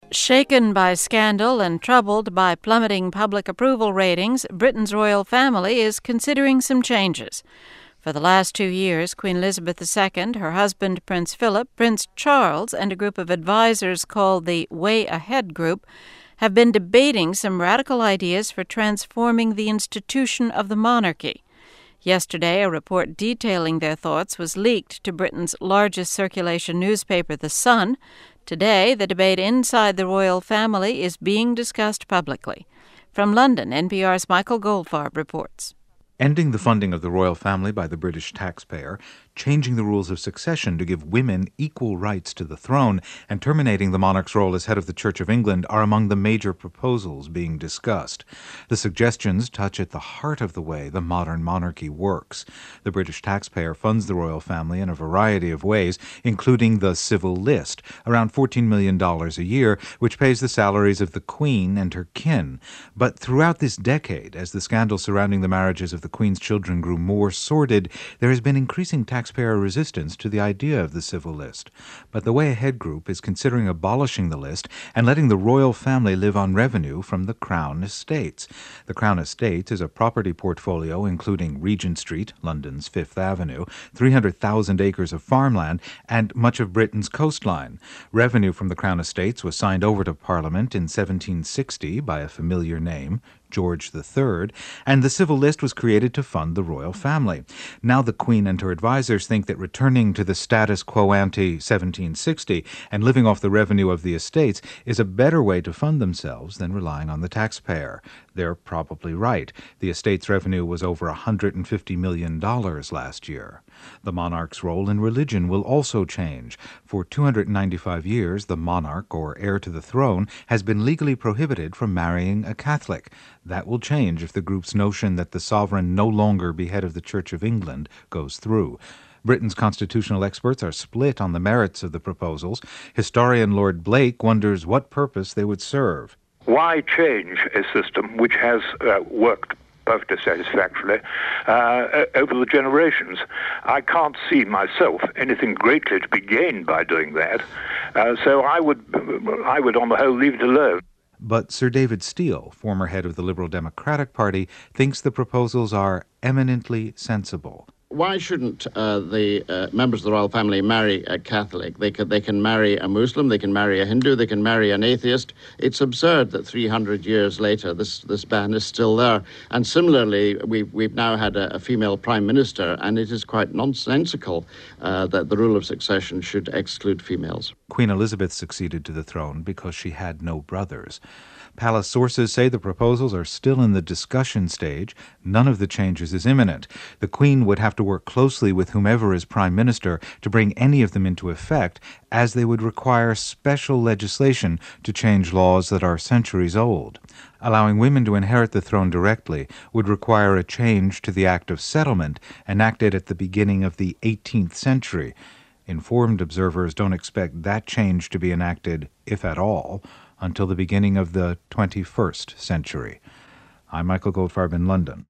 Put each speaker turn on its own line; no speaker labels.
Shaken by scandal and troubled by plummeting public approval ratings, Britain's royal family is considering some changes. For the last 2 years, Queen Elizabeth II, her husband Prince Philip, Prince Charles, and a group of advisors called the Way Ahead Group have been debating some radical ideas for transforming the institution of the monarchy. Yesterday, a report detailing their thoughts was leaked to Britain's largest circulation newspaper, The Sun. Today, the debate inside the royal family is being discussed publicly. From London, NPR's Michael Goldfarb reports.
Ending the funding of the royal family by the British taxpayer, changing the rules of succession to give women equal rights to the throne, and terminating the monarch's role as head of the Church of England are among the major proposals being discussed. The suggestions touch at the heart of the way the modern monarchy works. The British taxpayer funds the royal family in a variety of ways, including the civil list, around $14 million a year, which pays the salaries of the Queen and her kin. But throughout this decade, as the scandal surrounding the marriages of the Queen's children grew more sordid, there has been increasing taxpayer resistance to the idea of the civil list. But the Way Ahead Group is considering abolishing the list and letting the royal family live on revenue from the Crown Estates. The Crown Estates is a property portfolio including Regent Street, London's Fifth Avenue, 300,000 acres of farmland, and much of Britain's coastline. Revenue from the Crown Estates was signed over to Parliament in 1760 by a familiar name, George III, and the civil list was created to fund the royal family. Now the Queen and her advisors think that returning to the status quo ante 1760 and living off the revenue of the estates is a better way to fund themselves than relying on the taxpayer. They're probably right. The estate's revenue was over $150 million last year. The monarch's role in religion will also change. For 295 years, the monarch, or heir to the throne, has been legally prohibited from marrying a Catholic. That will change if the group's notion that the sovereign no longer be head of the Church of England goes through. Britain's constitutional experts are split on the merits of the proposals. Historian Lord Blake wonders what purpose they would serve.
Why change a system which has worked perfectly satisfactorily over the generations? I can't see myself anything greatly to be gained by doing that. So I would, on the whole, leave it alone.
But Sir David Steele, former head of the Liberal Democratic Party, thinks the proposals are eminently sensible.
Why shouldn't the members of the royal family marry a Catholic? They can marry a Muslim, they can marry a Hindu, they can marry an atheist. It's absurd that 300 years later this ban is still there. And similarly, we've now had a female prime minister, and it is quite nonsensical that the rule of succession should exclude females.
Queen Elizabeth succeeded to the throne because she had no brothers. Palace sources say the proposals are still in the discussion stage. None of the changes is imminent. The Queen would have to work closely with whomever is Prime Minister to bring any of them into effect, as they would require special legislation to change laws that are centuries old. Allowing women to inherit the throne directly would require a change to the Act of Settlement, enacted at the beginning of the 18th century. Informed observers don't expect that change to be enacted, if at all, until the beginning of the 21st century. I'm Michael Goldfarb in London.